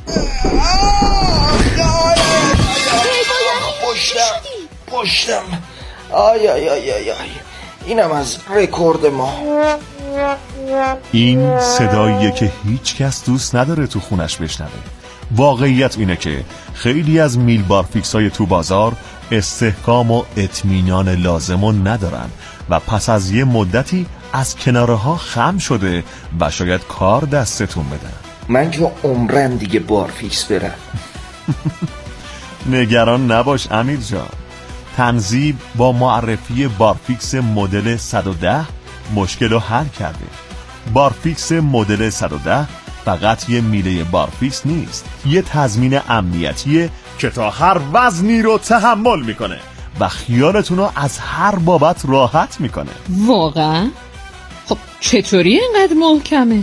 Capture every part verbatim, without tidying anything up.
پشتم پشتم آی آی آی آی آی اینم از رکورد ما. این صداییه که هیچ کس دوست نداره تو خونش بشنوه. واقعیت اینه که خیلی از میل بارفیکس های تو بازار استحکام و اطمینان لازمو ندارن و پس از یه مدتی از کناره ها خم شده و شاید کار دستتون بدن. من که عمرم دیگه بارفیکس برم. نگران نباش امیر جان، تنظیب با معرفی بارفیکس مدل صد و ده مشکل رو حل کرده. بارفیکس مدل صد و ده فقط یه میله بارفیکس نیست، یه تضمین امنیتیه که تا هر وزنی رو تحمل میکنه و خیالتون رو از هر بابت راحت میکنه. واقعا؟ خب چطوری اینقدر محکمه؟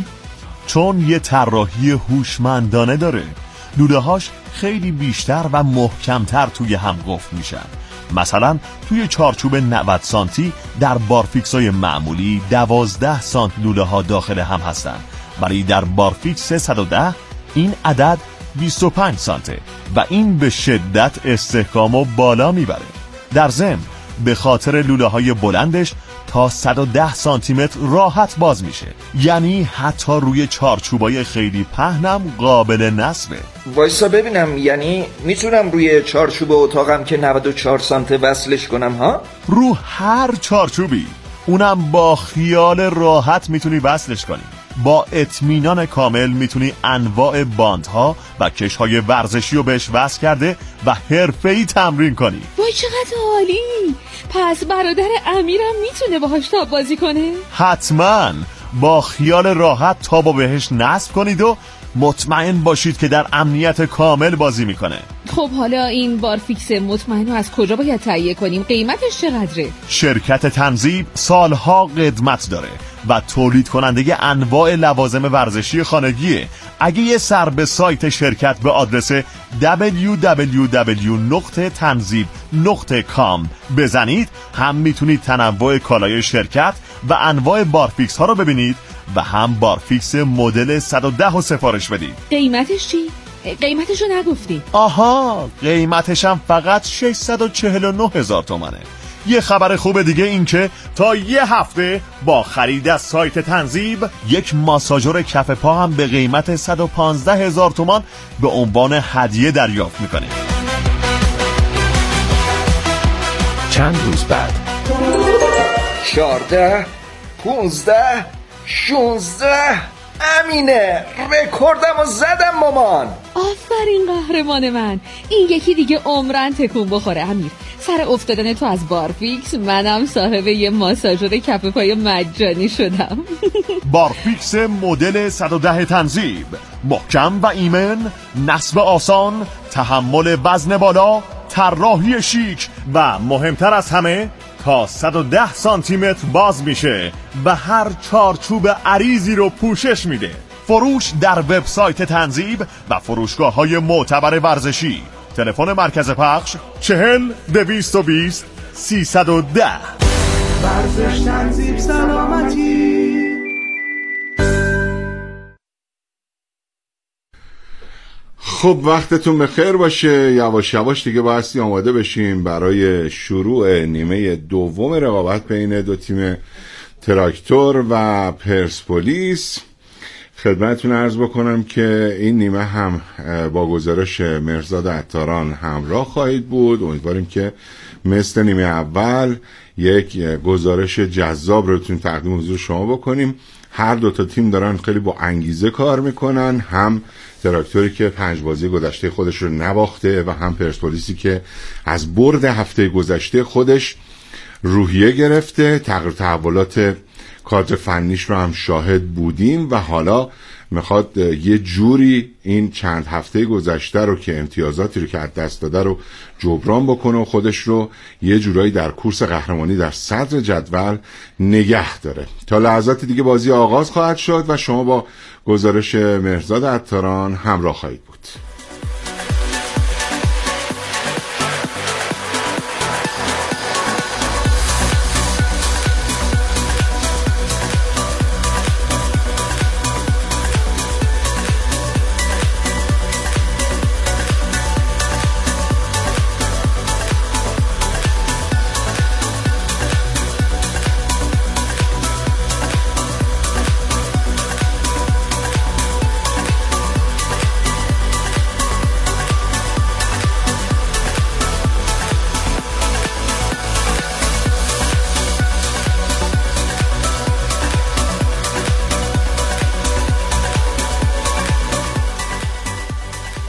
چون یه طراحی هوشمندانه داره. لوله هاش خیلی بیشتر و محکمتر توی هم قفل میشن. مثلا توی چارچوب نود سانتی در بارفیکس های معمولی دوازده سانت لوله ها داخل هم هستن، ولی در بارفیکس صد و ده این عدد بیست و پنج سانته و این به شدت استحکامو بالا میبره. در ضمن به خاطر لوله های بلندش تا صد و ده سانتی متر راحت باز میشه، یعنی حتی روی چارچوبای خیلی پهنم قابل نصبه. وایسا ببینم، یعنی میتونم روی چارچوب اتاقم که نود و چهار سانته وصلش کنم ها؟ رو هر چارچوبی، اونم با خیال راحت میتونی وصلش کنی. با اطمینان کامل میتونی انواع باندها و کشهای ورزشی رو بهش وصل کرده و حرفه‌ای تمرین کنی. وای چقدر عالی! پس برادر امیرم میتونه باهاش تاب بازی کنه؟ حتما. با خیال راحت تابو بهش نصب کنید و مطمئن باشید که در امنیت کامل بازی میکنه. خب حالا این بارفیکس مطمئن رو از کجا باید تهیه کنیم؟ قیمتش چقدره؟ شرکت تنظیب سالها قدمت داره و تولید کننده انواع لوازم ورزشی خانگیه. اگه یه سر به سایت شرکت به آدرس دبلیو دبلیو دبلیو نقطه تنظیب نقطه کام بزنید، هم میتونید تنوع کالای شرکت و انواع بارفیکس ها رو ببینید و هم بارفیکس مدل صد و ده رو سفارش بدید. قیمتش چی؟ قیمتشو نگفتی. آها، قیمتش هم فقط ششصد و چهل و نه هزار تومنه. یه خبر خوب دیگه این که تا یه هفته با خرید از سایت تنظیب یک ماساژور کف پا هم به قیمت صد و پانزده هزار تومان به عنوان هدیه دریافت میکنه. چند روز بعد چارده پونزده شونزده امینه، رکوردمو زدم مامان. آفرین قهرمان من. این یکی دیگه عمرن تکون بخوره امیر. سر افتادن تو از بارفیکس منم صاحب یه ماساژور کف پای مجانی شدم. بارفیکس مدل صد و ده تنظیب، محکم و ایمن، نصب آسان، تحمل وزن بالا، طراحی شیک و مهمتر از همه تا صد و ده سانتی متر باز میشه و هر چارچوب عریضی رو پوشش میده. فروش در وبسایت تنظیب و فروشگاه‌های معتبر ورزشی. تلفن مرکز پخش چهل دویست و بیست سیصد و ده. ورزش تنظیب سلامتی. خب وقتتون بخیر باشه. یواش یواش دیگه بایستی آماده بشیم برای شروع نیمه دوم رقابت بین دو تیم تراکتور و پرسپولیس. خدمتتون عرض بکنم که این نیمه هم با گزارش مهرزاد عطاران همراه خواهید بود. امیدواریم که مثل نیمه اول یک گزارش جذاب رو تون تقدیم حضور شما بکنیم. هر دو تا تیم دارن خیلی با انگیزه کار میکنن، هم تراکتوری که پنج بازی گذشته خودش رو نباخته و هم پرسپولیسی که از برد هفته گذشته خودش روحیه گرفته. تغییر تحولات کادر فنیش رو هم شاهد بودیم و حالا میخواد یه جوری این چند هفته گذشته رو که امتیازاتی رو که از دست داده رو جبران بکنه و خودش رو یه جورایی در کورس قهرمانی در صدر جدول نگه داره. تا لحظات دیگه بازی آغاز خواهد شد و شما با گزارش مهرزاد عطاران همراه خواهید بود.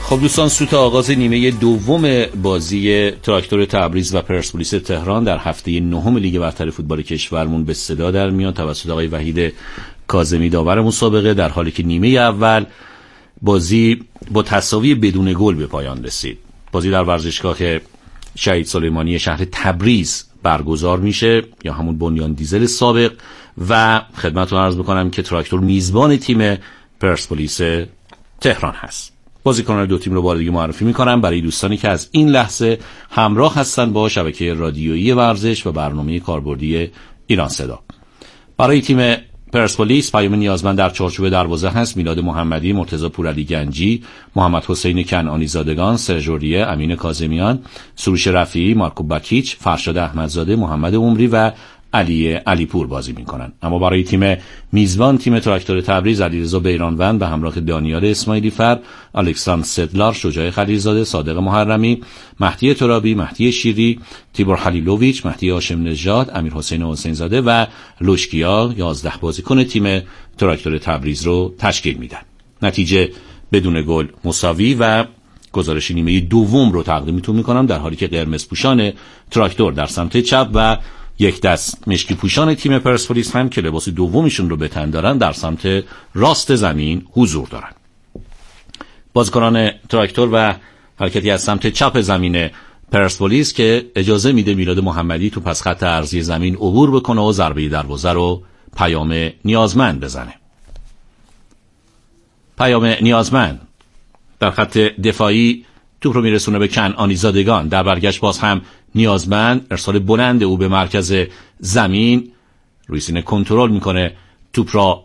خب دوستان، سوت آغاز نیمه دوم بازی تراکتور تبریز و پرسپولیس تهران در هفته نهم لیگ برتر فوتبال کشورمون به صدا در میاد توسط آقای وحید کاظمی داور مسابقه، در حالی که نیمه اول بازی با تساوی بدون گل به پایان رسید. بازی در ورزشگاه شهید سلیمانی شهر تبریز برگزار میشه، یا همون بنیان دیزل سابق، و خدمتتون عرض بکنم که تراکتور میزبان تیم پرسپولیس تهران هست. بازیکنان دو تیم رو بار دیگه معرفی میکنم برای دوستانی که از این لحظه همراه هستن با شبکه رادیویی ورزش و برنامه کاربردی ایران صدا. برای تیم پرسپولیس پیام نیازمند در چارچوب دروازه هست: میلاد محمدی، مرتضی پورعلی گنجی، محمد حسین کنعانی زادگان، سرژوریه، امین کاظمیان، سروش رفیعی، مارکو باکیچ، فرشاد احمدزاده، محمد عمری و علی علیپور بازی میکنن. اما برای تیم میزبان تیم تراکتور تبریز علیرضا بیرانوند به همراه دانیال اسماعیلی فر، الکساندر سدلار، شجاع خلیلزاده، صادق محرمی، مهدی ترابی، مهدی شیری، تیبور خلیلوویچ، مهدی هاشم نژاد، امیر حسین حسین زاده و لوشکیا یازده بازیکن تیم تراکتور تبریز رو تشکیل میدن. نتیجه بدون گل مساوی و گزارش نیمه دوم رو تقدیمتون میکنم، در حالی که قرمز پوشان تراکتور در سمت چپ و یک دست مشکی پوشان تیم پرسپولیس هم که لباس دومیشون رو به تن دارن در سمت راست زمین حضور دارن. بازیکنان تراکتور و حرکتی از سمت چپ زمین پرسپولیس که اجازه میده میلاد محمدی تو پس خط عرضی زمین عبور بکنه و ضربه دروازه رو پیام نیازمند بزنه. پیام نیازمند در خط دفاعی توپ رو میرسونه به کنعانی زادگان، در برگشت باز هم نیازمند، ارسال بلند او به مرکز زمین، روی سینه کنترل میکنه توپ را،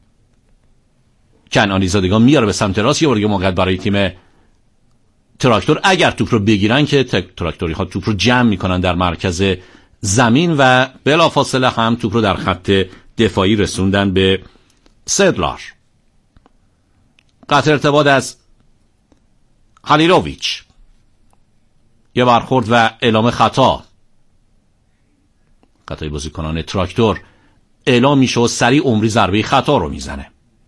کنعانی زادگان میاره به سمت راست. یه بار دیگه موقعیت برای تیم تراکتور، اگر توپ رو بگیرن که تراکتوری ها توپ رو جمع میکنن در مرکز زمین و بلافاصله هم توپ رو در خط دفاعی رسوندن به سدلار. قطع ارتباط از خلیلوویچ، یه برخورد و اعلام خطا. خطای بازیکنان تراکتور اعلام میشه و سریع عمری ضربه خطا رو میزنه.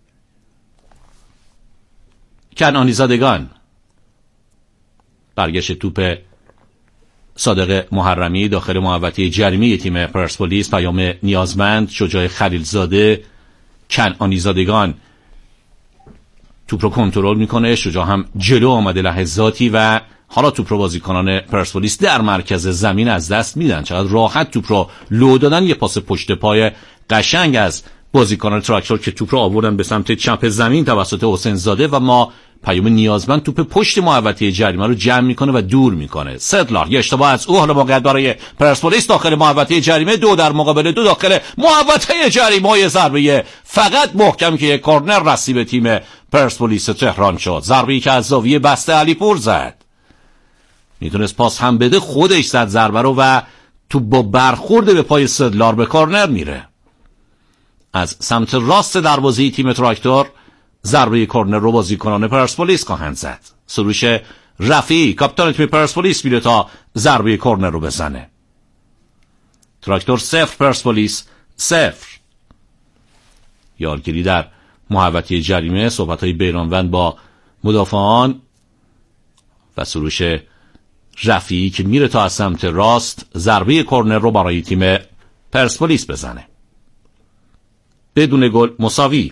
کنعانی زادگان، برگشت توپ صادق محرمی داخل محوطه جریمه تیم پرسپولیس، پیام نیازمند، شجاع خلیلزاده، کنعانی زادگان توپ رو کنترل میکنه، شجاع هم جلو آمده لحظاتی و حالا توپ رو بازیکنان پرسپولیس در مرکز زمین از دست میدن. چقدر راحت توپ رو لو دادن، یه پاس پشت پای قشنگ از بازیکنان تراکتور که توپ رو آوردن به سمت چپ زمین توسط حسین زاده و ما پیام نیازمند توپ پشت محوطه جریمه رو جمع میکنه و دور میکنه. سدلار، یه اشتباه از او، حالا موقعیت برای پرسپولیس داخل محوطه جریمه، دو در مقابل دو داخل محوطه جریمه، یه ضربه فقط محکم که یک کورنر رسید به تیم پرسپولیس تهران شد. ضربه‌ای که از زاویه بسته علیپور زد، میتونست پاس هم بده، خودش زد ضربه رو و تو با برخورد به پای سدلار به کورنر میره. از سمت راست دروازه تیم تراکتور ضربه کورنر رو بازیکنان پرسپولیس خواهند زد. سروش رفیعی کاپیتان تیم پرسپولیس میره تا ضربه کورنر رو بزنه. تراکتور صفر، پرسپولیس صفر. یارگیری در محوطه جریمه، صحبت‌های بیرانوند با مدافعان و سروش رفیعی که میره تا از سمت راست ضربه کورنر رو برای تیم پرسپولیس بزنه. بدون گل مساوی.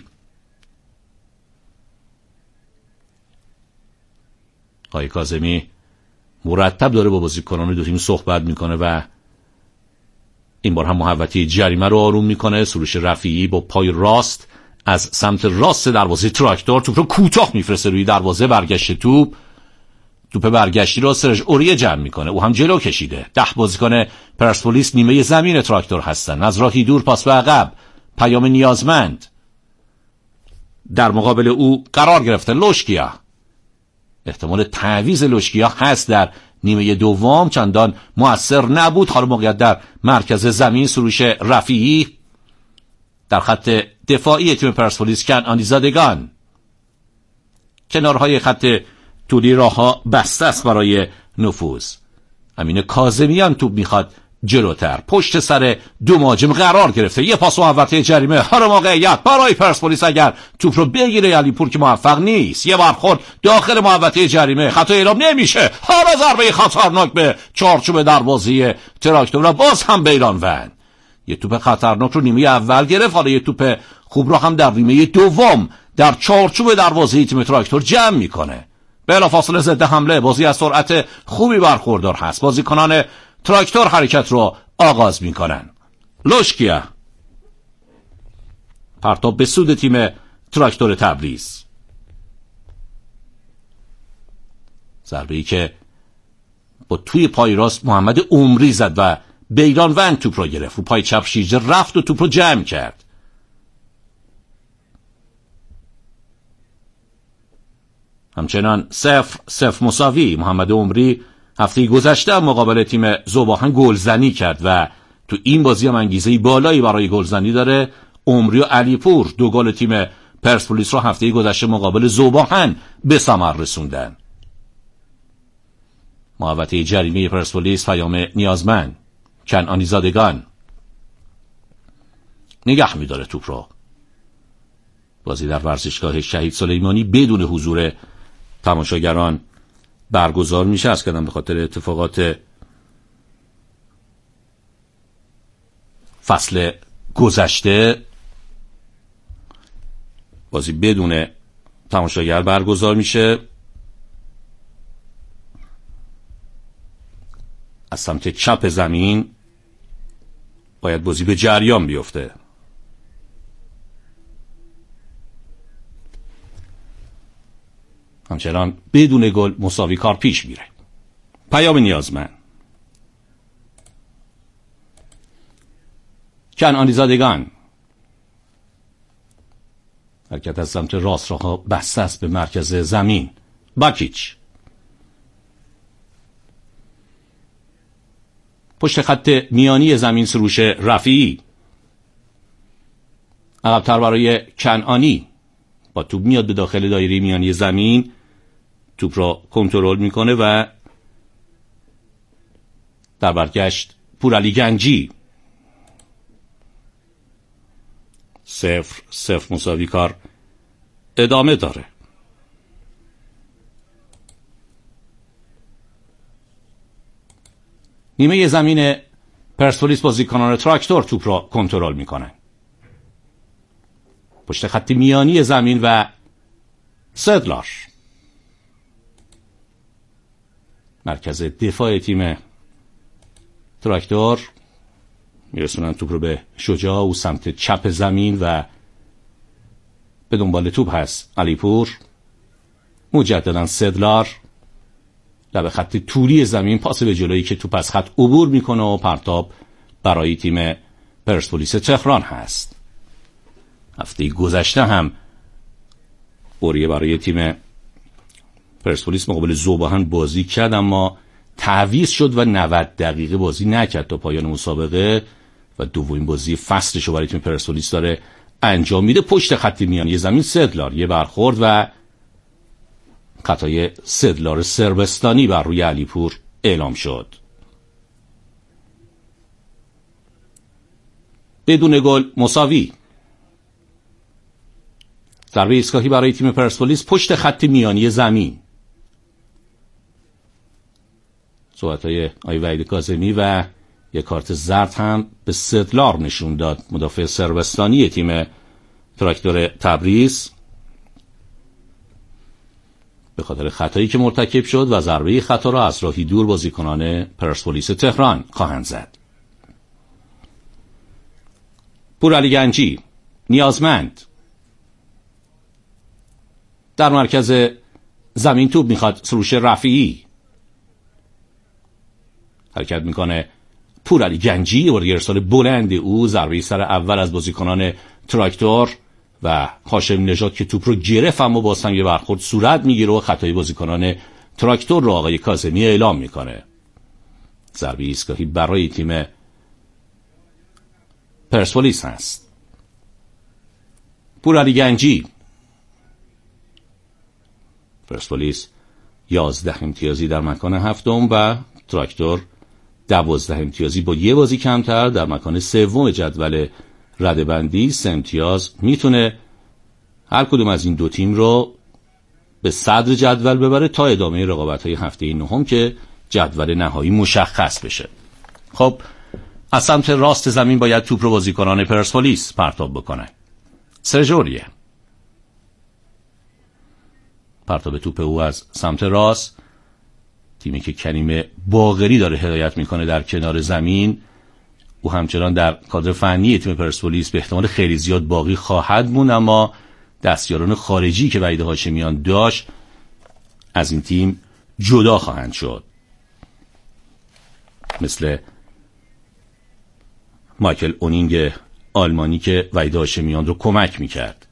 آقای کاظمی مرتب داره با بازیکنان دو تیم صحبت میکنه و این بار هم محوطه جریمه رو آروم میکنه. سروش رفیعی با پای راست از سمت راست دروازه تراکتور توپ رو کوتاه میفرسته روی دروازه. برگشت توپ توپ برگشتی رو سرژوریه جمع میکنه، او هم جلو کشیده. ده بازیکن پرسپولیس نیمه زمین تراکتور هستن. از راهی دور پاس به عقب، پیام نیازمند، در مقابل او قرار گرفته لوشکیا. احتمال تعویض لوشکیا هست در نیمه دوم، چندان مؤثر نبود. حالا موقعیت در مرکز زمین، سروش رفیعی در خط دفاعی تیم پرسپولیس، کنعانی زادگان، کنارهای خط طولی راه ها بسته است برای نفوذ. امین کاظمیان توپ میخواد جلوتر پشت سر دو مهاجم قرار گرفته. یه پاس محوطه جریمه. حالا موقعیت برای پرسپولیس اگر توپ رو بگیره علیپور که موفق نیست. یه برخورد داخل محوطه جریمه، خطا اعلام نمیشه. حالا ضربه خطرناک به چارچوب دروازه تراکتور و باز هم بیران ون. یه توپ خطرناک رو نیمه اول گرفت، حالا یه توپ خوب رو هم در نیمه دوم در چارچوب دروازه تیم تراکتور جمع میکنه. بلافاصله ضد حمله، بازی از سرعت خوبی برخوردار هست. بازیکنان تراکتور حرکت رو آغاز میکنن. لوشکیا پرتاب به سود تیم تراکتور تبریز. ضربه‌ای که با توی پای راست محمد عمری زد و بیران ون توپ رو گرفت. رو پای چپ شیرجه رفت و توپ رو جمع کرد. همچنان صفر صفر مساوی. محمد عمری هفته گذشته مقابل تیم ذوباهن گلزنی کرد و تو این بازی هم انگیزه بالایی برای گلزنی داره. عمری و علیپور دو گل تیم پرسپولیس رو هفته گذشته مقابل ذوباهن به ثمر رسوندن. محوطه جریمه پرسپولیس پیام نیازمند. کنعانی زادگان نگه می‌داره توپ رو. بازی در ورزشگاه شهید سلیمانی بدون حضور تماشاگران برگزار میشه. از کردم به خاطر اتفاقات فصل گذشته بازی بدون تماشاگر برگزار میشه. از سمت چپ زمین باید بازی به جریان بیفته. همچنان بدون گل مساوی کار پیش میره. پیام نیازمند. کنعانی زادگان حرکت از سمت راست راه بسته است به مرکز زمین. باکیچ پشت خط میانی زمین سروش رفیعی. عقب‌تر برای کنعانی. با توپ میاد به داخل دایره میانی زمین، توپ را کنترل میکنه و در برگشت پورعلی گنجی. صفر صفر مساوی کار ادامه داره. نیمه زمین پرسپولیس بازیکنان تراکتور توپ را کنترل میکنن. پشت خط میانی زمین و سدلار مرکز دفاع تیم تراکتور میرسونن توپ رو به شجاع و سمت چپ زمین و به دنبال توپ هست علیپور. مجددا سدلار لب خط طولی زمین پاس به جلویی که توپ از خط عبور میکنه و پرتاب برای تیم پرسپولیس تهران هست. هفته گذشته هم اوریه برای تیم پرسپولیس مقابل ذوباهن بازی کرد اما تعویض شد و نود دقیقه بازی نکرد تا پایان مسابقه و دومین بازی فصلش رو برای تیم پرسپولیس داره انجام میده. پشت خط میانی زمین سدلار یه برخورد و خطای سدلار سربستانی بر روی علیپور اعلام شد. بدون گل مساوی. ضربه ایستگاهی برای تیم پرسپولیس پشت خط میانی زمین. صحبت‌های آقای وحید کاظمی و یک کارت زرد هم به سدلار نشون داد، مدافع سربستانی تیم تراکتور تبریز، به خاطر خطایی که مرتکب شد و ضربه خطا را از راهی دور بازیکنان پرسپولیس تهران خواهند زد. پورعلی گنجی نیازمند در مرکز زمین توپ میخواد سروش رفیعی حرکت میکنه. پورعلی گنجی و ارسال بلند او ضربه سر اول از بازیکنان تراکتور و هاشم نژاد که توپ رو گرفت اما باز هم یه برخورد صورت میگیره و خطای بازیکنان تراکتور رو آقای کاظمی اعلام میکنه. ضربه ایستگاهی برای تیم پرسپولیس هست. پورعلی گنجی. پرسپولیس یازده امتیازی در مکان هفتم و تراکتور دوازده امتیازی با یه بازی کمتر در مکان سوم جدول رده‌بندی سه امتیاز میتونه هر کدوم از این دو تیم رو به صدر جدول ببره تا ادامه رقابت‌های هفته نهم که جدول نهایی مشخص بشه. خب از سمت راست زمین باید توپ رو بازیکنان پرسپولیس پرتاب بکنه. سرجوریه پرتاب توپ او از سمت راست، تیمی که کریم باقری داره هدایت میکنه در کنار زمین. او همچنان در کادر فنی تیم پرسپولیس به احتمال خیلی زیاد باقی خواهد موند، اما دستیاران خارجی که وحید هاشمیان داشت از این تیم جدا خواهند شد، مثل مایکل اونینگ آلمانی که وحید هاشمیان رو کمک میکرد.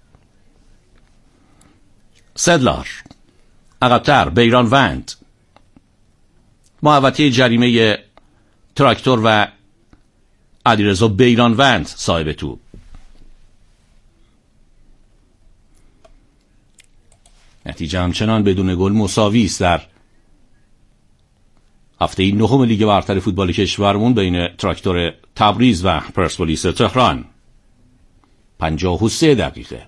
سدلار عقب‌تر، بیران وند، محوطه جریمه تراکتور و علیرضا بیران وند صاحب توپ. نتیجه همچنان بدون گل مساوی است در هفته نهم لیگ برتر فوتبال کشورمون بین تراکتور تبریز و پرسپولیس تهران. پنجاه و سه دقیقه.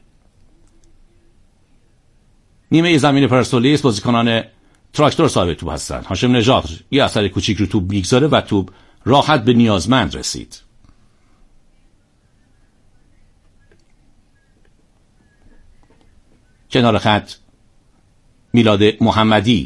نیمه زمین پرسپولیس بازیکنان تراکتور صاحب توپ هستند. هاشم نژاد یه اثر کوچیک رو توپ میگذاره و توپ راحت به نیازمند رسید. کنار خط میلاد محمدی،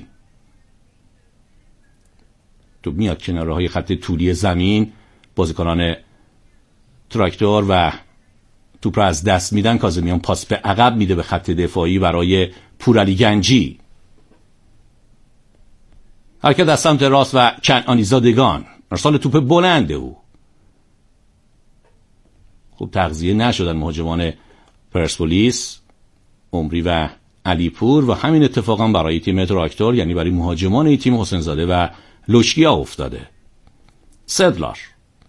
توپ میاد کنارهای خط طولی زمین، بازیکنان تراکتور و توپ رو از دست میدن. کاظمیان پاس به عقب میده به خط دفاعی برای پورعلی گنجی. حرکت از سمت راست و کنعانی زادگان، ارسال توپ بلند او. خوب تغذیه نشدن مهاجمان پرسپولیس، عمری و علیپور، و همین اتفاقا برای تیم تراکتور، یعنی برای مهاجمان تیم حسین زاده و لشکیا افتاده. سدلار،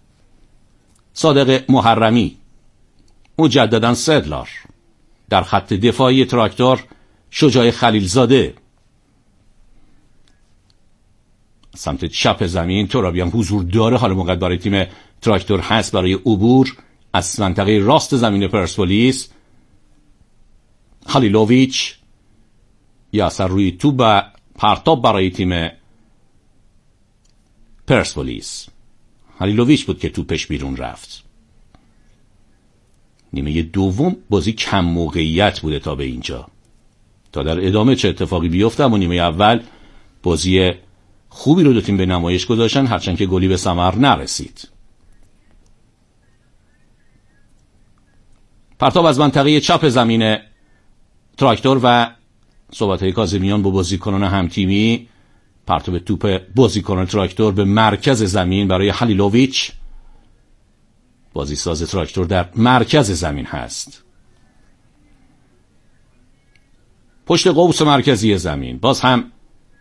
صادق محرمی، مجددا سدلار، در خط دفاعی تراکتور شجاع خلیلزاده. سمت چپ زمین ترابی هم حضور داره، حالا موقع برای تیم تراکتور هست برای عبور از منطقه راست زمین پرسپولیس. خلیلوویچ یا اثر روی توپ و پرتاب برای تیم پرسپولیس. خلیلوویچ بود که توپش بیرون رفت. نیمه دوم بازی کم موقعیت بوده تا به اینجا، تا در ادامه چه اتفاقی بیفته، اما نیمه اول بازی خوبی رو دو تیم به نمایش گذاشتن، هرچند که گلی به ثمر نرسید. پرتاب از منطقه چپ زمین تراکتور و صحبت‌های کاظمیان با بازیکنان همتیمی. پرتاب توپ بازیکنان تراکتور به مرکز زمین برای خلیلوویچ. بازیساز تراکتور در مرکز زمین هست. پشت قوس مرکزی زمین باز هم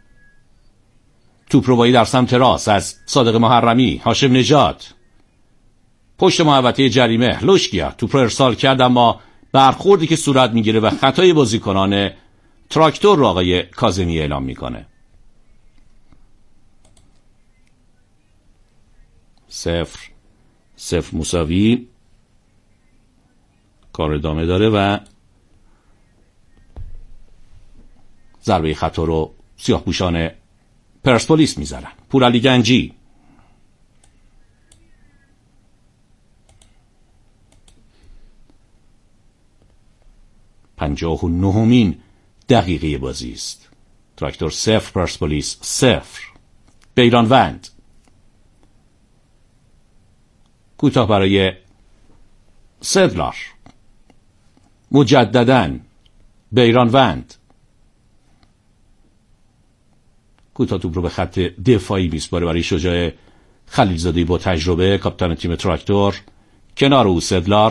توپ روایی در سمت راست از صادق محرمی. هاشم نژاد پشت محوطه جریمه، لشکیا توپ رو ارسال کرد، اما برخوردی که صورت میگیره و خطای بازیکنان تراکتور رو آقای کاظمی اعلام میکنه. صفر صفر مساوی. کار ادامه داره و ضربه خطا رو سیاه‌پوشان پرسپولیس میزنن. پورعلی گنجی، پنجاه و نهمین دقیقه بازی است. تراکتور صفر پرسپولیس صفر. بیران وند کوتاه برای سدلار، مجدداً بیران وند کوتاه توپ رو به خط دفاعی میسپاره برای شجاع خلیلزاده با تجربه، کاپیتان تیم تراکتور. کنار او سدلار،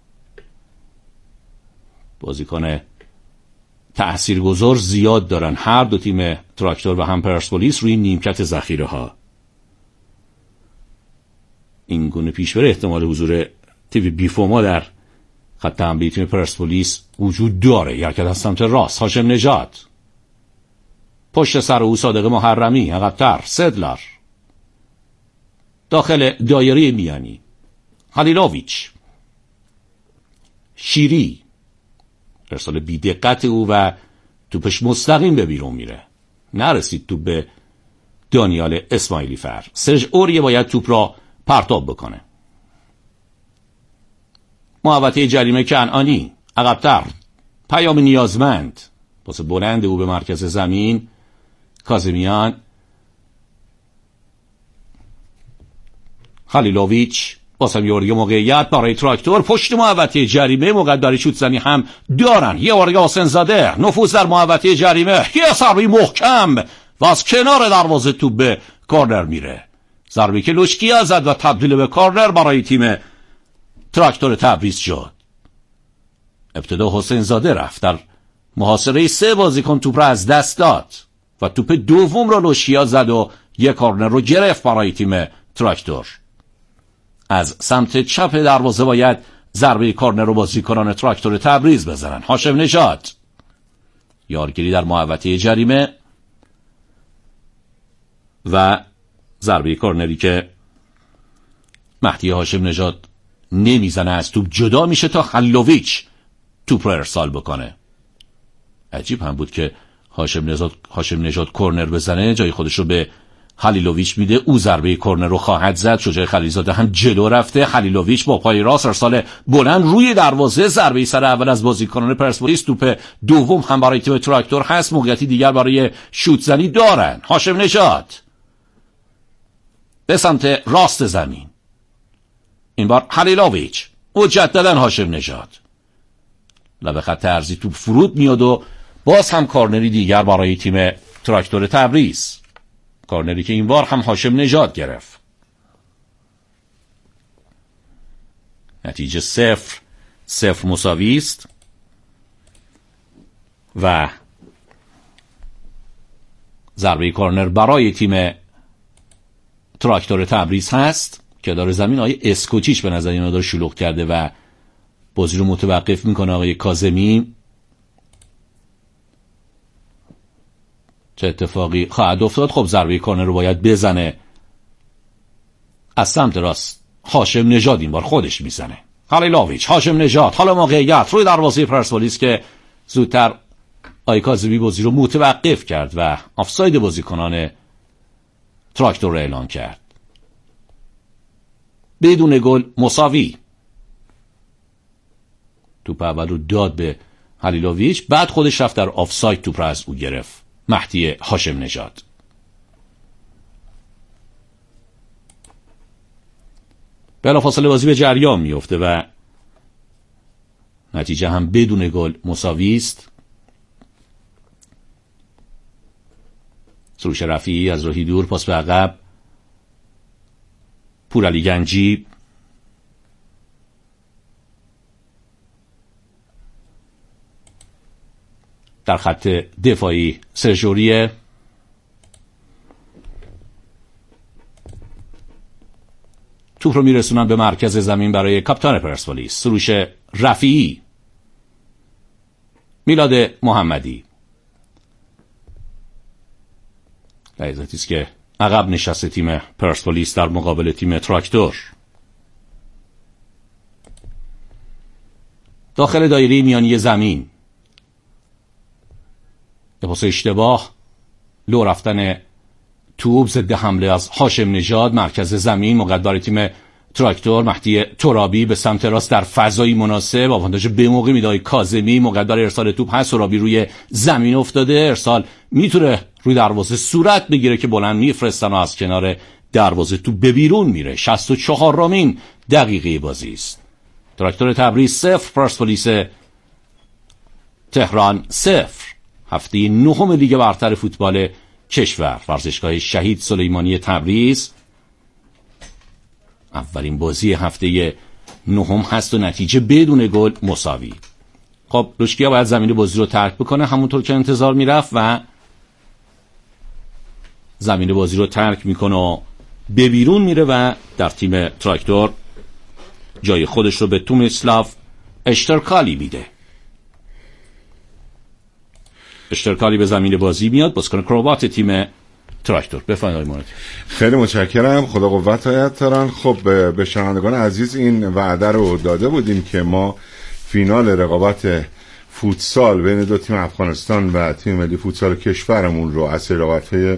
بازیکن تأثیرگذار زیاد دارن هر دو تیم تراکتور و هم پرسپولیس روی نیمکت ذخیره ها. این گونه پیش بره احتمال حضور تیوی بیفوما در خط حمله تیم پرسپولیس وجود داره. حرکت از سمت راست، هاشم نژاد، پشت سر او صادق محرمی، عقب‌تر سدلار، داخل دایره میانی هالیلوویچ، شیری، ارسال بی دقت او و توپش مستقیم به بیرون میره، نرسید توپ به دانیال اسماعیلی فر. سرژ اوریه باید توپ را پرتاب بکنه. محوطه جریمه کنعانی، عقب‌تر، پیام نیازمند، پاس بلند او به مرکز زمین، کاظمیان، خلیلوویچ، بازم یه موقعیت برای تراکتور، پشت محوطه جریمه، موقع برای شوت زنی هم دارن. یه وارگاه حسین زاده، نفوذ در محوطه جریمه، یه ضربه محکم و از کنار دروازه توپ به کارنر میره. ضربه که لوشکیا زد و تبدیل به کارنر برای تیم تراکتور تبریز شد. ابتدا حسین زاده رفت، در محاصره سه بازیکن توپ را از دست داد و توپ دوم را لوشکیا زد و یک کارنر رو گرفت برای تیم تراکتور. از سمت چپ دروازه باید ضربه کارنر رو بازیکنان تراکتور تبریز بزنن. هاشم نژاد، یارگیری در محوطه جریمه و ضربه کارنری که مهدی هاشم نژاد نمیزنه، از توپ جدا میشه تا خلیلوویچ توپ رو ارسال بکنه. عجیب هم بود که هاشم نژاد هاشم نژاد کورنر بزنه، جای خودش رو به خلیلوویچ میده، او ضربه کورنر رو خواهد زد. شجاع خلیلزاده هم جلو رفته، خلیلوویچ با پای راست ارسال بلند روی دروازه، ضربه سر اول از بازیکنان پرسپولیس. توپ دوم هم برای تیم تراکتور هست، موقعیتی دیگر برای شوت زنی دارن. هاشم نژاد به سمت راست زمین، این بار خلیلوویچ، مجددا هاشم نژاد، لبه خط ارضی توپ فرود میاد و باز هم کارنری دیگر برای تیم تراکتور تبریز، کارنری که این بار هم هاشم نژاد گرفت. نتیجه صفر صفر مساوی است و ضربه کارنر برای تیم تراکتور تبریز هست که داره زمین. آقای اسکوچیچ به نظر اینا داره شلوغ کرده و بازی رو متوقف میکنه. آقای کاظمی، چه اتفاقی خواهد افتاد؟ خب ضربه کارنر رو باید بزنه از سمت راست. هاشم نژاد این بار خودش میزنه. خلیلوویچ، هاشم نژاد، حالا موقعیت روی دروازه پرسپولیس که زودتر آقای کاظمی بازی رو متوقف کرد و آفساید بازیکنان تراکتور رو اعلام کرد. بدون گل مساوی. توپ اول رو داد به خلیلوویچ، بعد خودش رفت در آفساید توپ رو از او گرفت مهدی هاشم نژاد. بلافاصله بازی به جریان میفته و نتیجه هم بدون گل مساوی است. سروش رفیعی از راهی دور، پاس به عقب، پورعلی گنجی، در خط دفاعی سرژوریه، توپ رو میرسونن به مرکز زمین برای کاپیتان پرسپولیس. سروش رفیعی، میلاد محمدی، لحظاتی است که عقب نشسته تیم پرسپولیس در مقابل تیم تراکتور. داخل دایره میانی زمین، به پاس اشتباه، لو رفتن توپ ضد حمله از هاشم نژاد، مرکز زمین، موقع برای تیم تراکتور. مهدی ترابی به سمت راست در فضایی مناسب، آوانتاژ به موقع میدای کاظمی، موقع برای ارسال توپ هست. ترابی روی زمین افتاده، ارسال میتونه روی دروازه صورت بگیره که بلند میفرستن و از کنار دروازه توپ به بیرون میره. شصت و چهارمین دقیقه بازی است. تراکتور تبریز صفر، پرسپولیس تهران صفر. هفته نهم لیگ برتر فوتبال کشور، ورزشگاه شهید سلیمانی تبریز. اولین بازی هفته نهم هست و نتیجه بدون گل مساوی. خب لوشکیا باید زمین بازی رو ترک بکنه همونطور که انتظار میرفت و زمین بازی رو ترک میکنه و به بیرون میره و در تیم تراکتور جای خودش رو به تومیسلاف اشترکالی میده. اشترکالی به زمین بازی میاد، بازیکن کروات تیم تراکتور. بفرمایید آقای مرادی. خیلی متشکرم، خدا قوت هیئت. خب به شنوندگان عزیز این وعده رو داده بودیم که ما فینال رقابت فوتسال بین دو تیم افغانستان و تیم ملی فوتسال کشورمون رو از رقابت‌های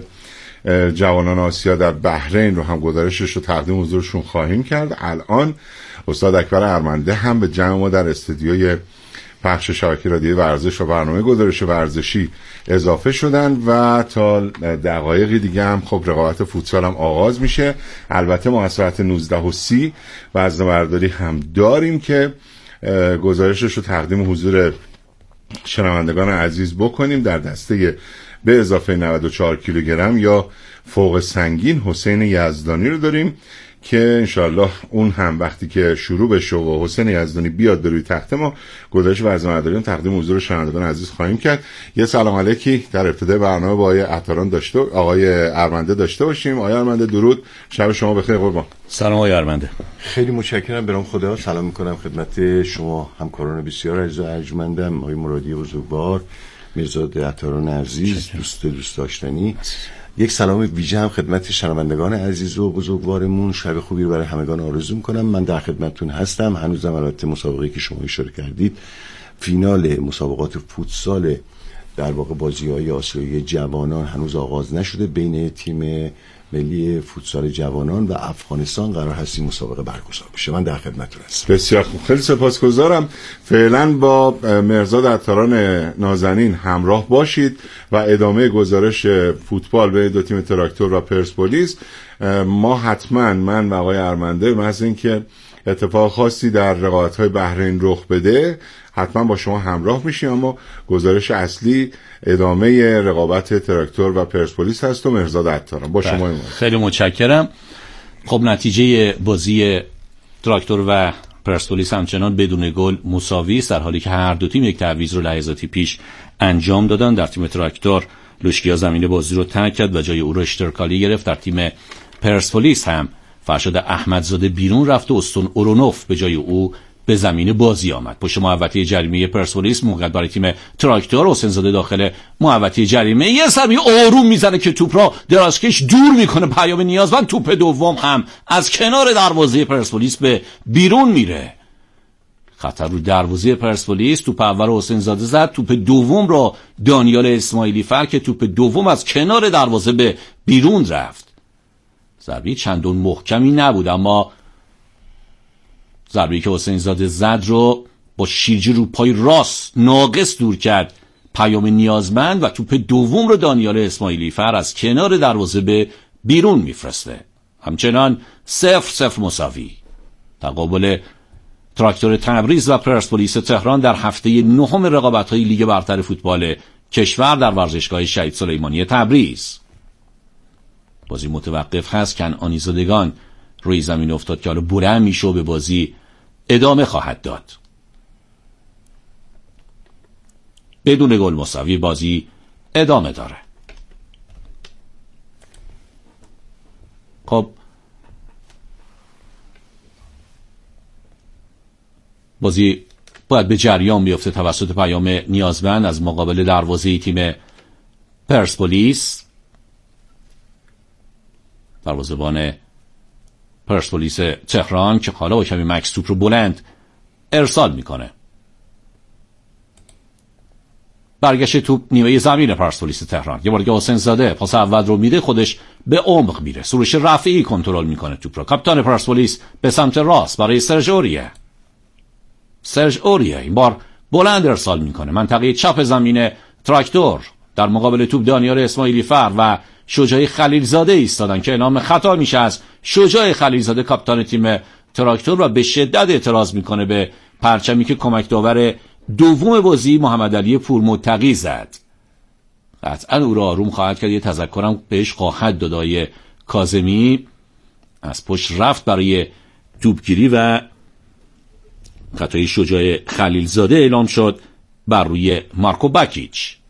جوانان آسیا در بحرین رو هم گزارشش رو تقدیم حضورشون خواهیم کرد. الان استاد اکبر ارمنده هم به جمع ما در استودیوی پخش شبکه رادیویی ورزش و برنامه گزارش ورزشی اضافه شدن و تا دقایقی دیگه هم خب رقابت فوتسال هم آغاز میشه. البته ما از ساعت نوزده و سی وزنه‌برداری هم داریم که گزارشش رو تقدیم حضور شنوندگان عزیز بکنیم. در دسته به اضافه نود و چهار کیلوگرم یا فوق سنگین حسین یزدانی رو داریم که انشالله اون هم وقتی که شروع بشه و حسین یزدانی بیاد بروی تخت ما گزارش وزنه‌برداری تقدیم حضور شنوندگان عزیز خواهیم کرد. یه سلام علیکی در ابتدای برنامه با آقای عطاران داشته آقای ارمنده داشته باشیم. آقای ارمنده درود، شب شما بخیر قربان. سلام آقای ارمنده. خیلی متشکرم، برام خدا سلام میکنم خدمت شما همکاران بسیار عزیز و ارجمندم، آقای مرادی بزرگوار، میرزاد عطاران عزیز، دوست دوست داشتنی. یک سلام ویژه هم خدمت شنوندگان عزیز و بزرگوارمون، شب خوبی رو برای همگان آرزو میکنم. من در خدمتتون هستم. هنوزم البته مسابقه که شما اشاره کردید فینال مسابقات فوتسال در واقع بازی‌های آسیایی جوانان هنوز آغاز نشده. بین تیم ملی فوتسال جوانان و افغانستان قرار هست این مسابقه برگزار بشه. من در خدمتتون هستم. بسیار خوب، خیلی سپاسگزارم. فعلا با مرزاد عطاران نازنین همراه باشید و ادامه گزارش فوتبال به دو تیم تراکتور و پرسپولیس. ما حتما من و آقای ارمنده محض اینکه اتفاق خاصی در رقابت‌های بحرین رخ بده حتما با شما همراه میشیم، اما گزارش اصلی ادامه رقابت تراکتور و پرسپولیس هست و مرزاد عطاران با شما. خیلی متشکرم. خب نتیجه بازی تراکتور و پرسپولیس همچنان بدون گل مساوی است، در حالی که هر دو تیم یک تعویض رو لحظاتی پیش انجام دادن. در تیم تراکتور لوشکیا زمین بازی رو ترک کرد و جای او رو اشترکالی گرفت. در تیم پرسپولیس هم فرشاد احمدزاده بیرون رفت و استون اورونوف به جای او به زمین بازی آمد. پشت محوطه جریمه پرسپولیس موقع برای تیم تراکتور حسین زاده داخل محوطه جریمه یه سمی آروم میزنه که توپ را درازکش دور میکنه. پیام نیازمند توپ دوم هم از کنار دروازه پرسپولیس به بیرون میره. خطر رو دروازه پرسپولیس. توپ اول حسین زاده زد، توپ دوم را دانیال اسماعیلی فر که توپ دوم از کنار دروازه به بیرون رفت. ضربه چندان محکمی نبود، اما ضربه‌ای که حسین زاده زد رو با شیرجه رو پای راست ناقص دور کرد پیام نیازمند و توپ دوم رو دانیال اسماعیلی فر از کنار دروازه به بیرون میفرسته. همچنان صفر صفر مساوی. تقابل تراکتور تبریز و پرسپولیس تهران در هفته نهم رقابت‌های لیگ برتر فوتبال کشور در ورزشگاه شهید سلیمانی تبریز. بازی متوقف هست. کنعانی زادگان روی زمین افتاد که حالا بلند میشه و به بازی ادامه خواهد داد. بدون گل مساوی بازی ادامه داره. خب بازی باید به جریان بیفته توسط پیام نیازمند از مقابل دروازه تیم پرسپولیس. دروازه‌بان پرسپولیس تهران که حالا با کمی مکس توپ رو بلند ارسال میکنه. برگشت توپ نیمه زمین پرسپولیس تهران. یه بار که حسین زاده پاس اول رو میده، خودش به عمق میره، سروش رفیعی کنترل میکنه توپ رو. کاپیتان پرسپولیس به سمت راست برای سرژ اوریه. سرژ اوریه این بار بلند ارسال میکنه منطقه چپ زمین تراکتور. در مقابل توپ دانیال اسماعیلی فر و شجاع خلیلزاده ایستادن که اعلام خطا میشه از شجاع خلیلزاده کاپیتان تیم تراکتور و به شدت اعتراض میکنه به پرچمی که کمک داور دوم بازی محمد علی پورمتقی زد. قطعا او را آروم خواهد کرد. یه تذکرم بهش خواهد داد. آقای کاظمی از پشت رفت برای توپگیری و خطای شجاع خلیلزاده اعلام شد بر روی مارکو باکیچ.